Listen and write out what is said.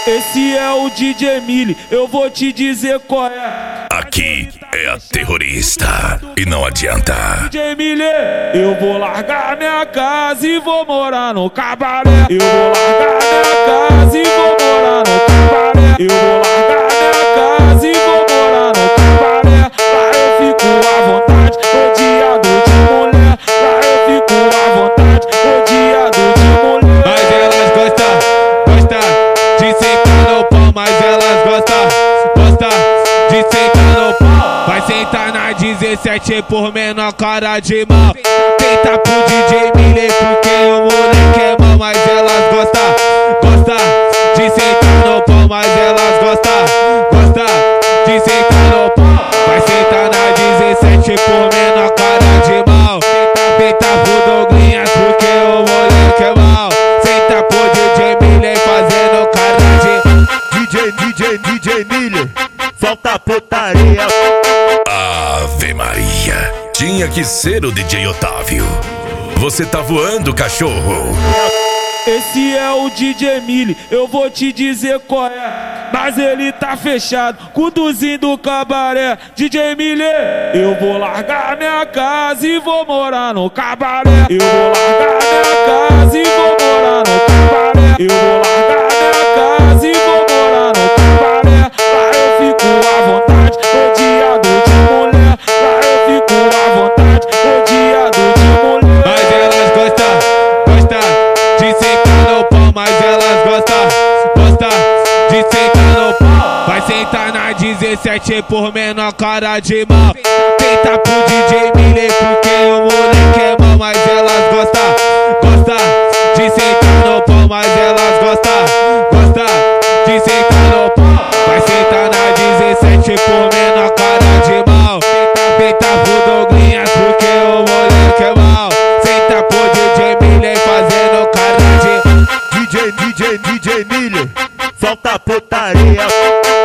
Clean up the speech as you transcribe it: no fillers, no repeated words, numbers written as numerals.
Esse é o DJ Mille, eu vou te dizer qual é. Aqui é a terrorista e não adianta. DJ Mille, eu vou largar minha casa e vou morar no cabaré. Eu vou largar minha casa e vou morar no cabaré. Eu vou largar minha casa e vou morar no cabaré. Lá eu fico à vontade, rodeado de mulher. Lá eu fico à vontade, rodeado de mulher. Mas elas gostam de sentar no pau. Mas elas gostam de sentar no pau. Vai sentar na 17 por menor cara de mal. Tenta pro DJ Mille porque o moleque é mal. Mas elas gostam de sentar no pau. Mas elas gostam de sentar no pau. Vai sentar na 17 por menor cara de mal. Tenta pro Douglinhas porque o moleque é mal. Senta pro DJ Mille fazendo cara de DJ Mille, solta a putaria. Ave Maria, tinha que ser o DJ Otávio. Você tá voando, cachorro. Esse é o DJ Mille, eu vou te dizer qual é. Mas ele tá fechado, conduzindo o cabaré. DJ Mille, eu vou largar minha casa e vou morar no cabaré. Eu vou largar minha casa e vou morar no cabaré. Eu vou largar minha casa e vou morar no cabaré. Lá eu fico à vontade, rodeado de mulher. Lá eu fico à vontade, rodeado de mulher. Mas elas gostam de sentar no pau. Mas elas gostam de sentar no pau. Vai sentar na 17 por menor cara de mal. Tenta pro DJ Mille porque o moleque é mal. Mas elas gostam de sentar no pau. Mas elas gostam de sentar no pau. Vai sentar na 17 por menor cara de mal. Tenta pro Douglinhas porque o moleque é mal. Senta pro DJ Mille fazendo cara de DJ Mille, solta a putaria.